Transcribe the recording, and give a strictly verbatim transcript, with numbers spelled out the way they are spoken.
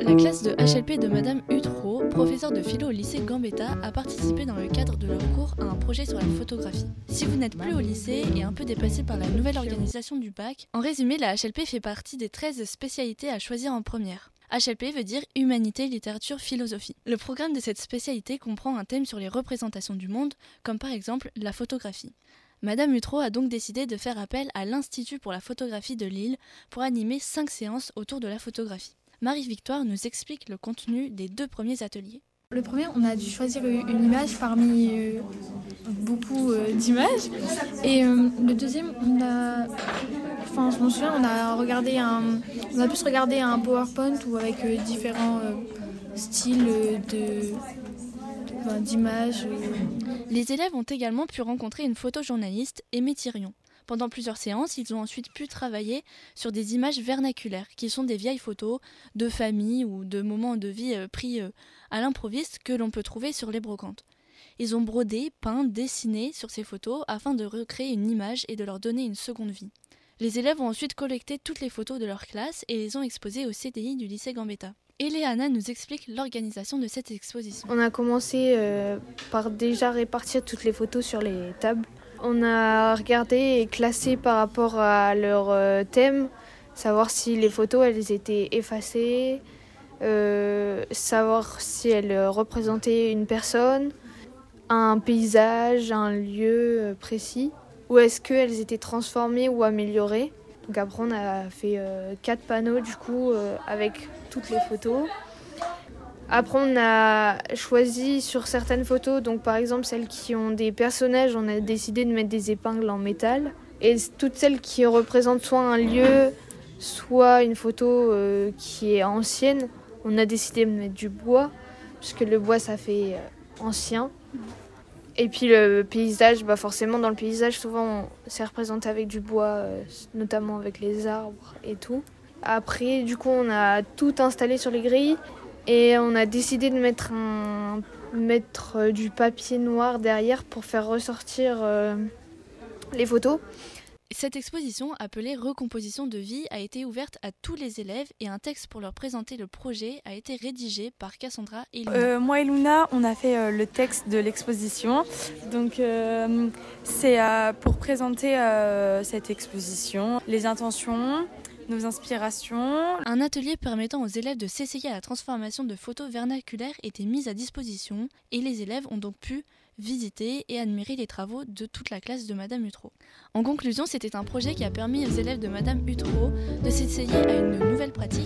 La classe de H L P de Madame Utreau, professeure de philo au lycée Gambetta, a participé dans le cadre de leur cours à un projet sur la photographie. Si vous n'êtes plus au lycée et un peu dépassé par la nouvelle organisation du bac, en résumé, la H L P fait partie des treize spécialités à choisir en première. H L P veut dire Humanité, Littérature, Philosophie. Le programme de cette spécialité comprend un thème sur les représentations du monde, comme par exemple la photographie. Madame Utreau a donc décidé de faire appel à l'Institut pour la photographie de Lille pour animer cinq séances autour de la photographie. Marie-Victoire nous explique le contenu des deux premiers ateliers. Le premier, on a dû choisir une image parmi euh, beaucoup euh, d'images. Et euh, le deuxième, on a, enfin, je m'en souviens, on a regardé un, on a pu se regarder un PowerPoint ou avec euh, différents euh, styles de, enfin, d'images. Euh. Les élèves ont également pu rencontrer une photojournaliste, Aimée Thirion. Pendant plusieurs séances, ils ont ensuite pu travailler sur des images vernaculaires, qui sont des vieilles photos de famille ou de moments de vie euh, pris euh, à l'improviste que l'on peut trouver sur les brocantes. Ils ont brodé, peint, dessiné sur ces photos afin de recréer une image et de leur donner une seconde vie. Les élèves ont ensuite collecté toutes les photos de leur classe et les ont exposées au C D I du lycée Gambetta. Eleana nous explique l'organisation de cette exposition. On a commencé euh, par déjà répartir toutes les photos sur les tables. On a regardé et classé par rapport à leur euh, thème, savoir si les photos elles étaient effacées, euh, savoir si elles représentaient une personne, un paysage, un lieu euh, précis, ou est-ce qu'elles étaient transformées ou améliorées. Donc après on a fait euh, quatre panneaux du coup euh, avec toutes les photos. Après, on a choisi sur certaines photos, donc par exemple celles qui ont des personnages, on a décidé de mettre des épingles en métal. Et toutes celles qui représentent soit un lieu, soit une photo euh, qui est ancienne, on a décidé de mettre du bois, puisque le bois ça fait euh, ancien. Et puis le paysage, bah forcément dans le paysage, souvent c'est représenté avec du bois, euh, notamment avec les arbres et tout. Après, du coup, on a tout installé sur les grilles. Et on a décidé de mettre, un, mettre du papier noir derrière pour faire ressortir euh, les photos. Cette exposition, appelée Recomposition de vie, a été ouverte à tous les élèves et un texte pour leur présenter le projet a été rédigé par Cassandra et Luna. Euh, moi et Luna, on a fait euh, le texte de l'exposition. Donc euh, c'est euh, pour présenter euh, cette exposition, les intentions, nos inspirations. Un atelier permettant aux élèves de s'essayer à la transformation de photos vernaculaires était mis à disposition et les élèves ont donc pu visiter et admirer les travaux de toute la classe de Madame Utreau. En conclusion, c'était un projet qui a permis aux élèves de Madame Utreau de s'essayer à une nouvelle pratique